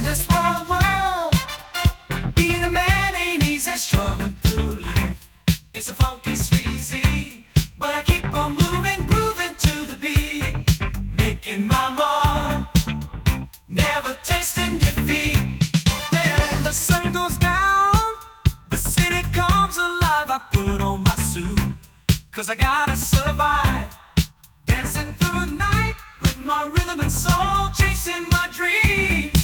this world. Being a man ain't easy, struggling through life. It's a funky, sweezy, but I keep on moving, grooving to the beat, making my mark, never tasting defeat. Then the sun goes down, the city comes alive. I put on my suit, 'cause I gotta survive. Dancing through the night with my rhythm and soul, chasing my dream.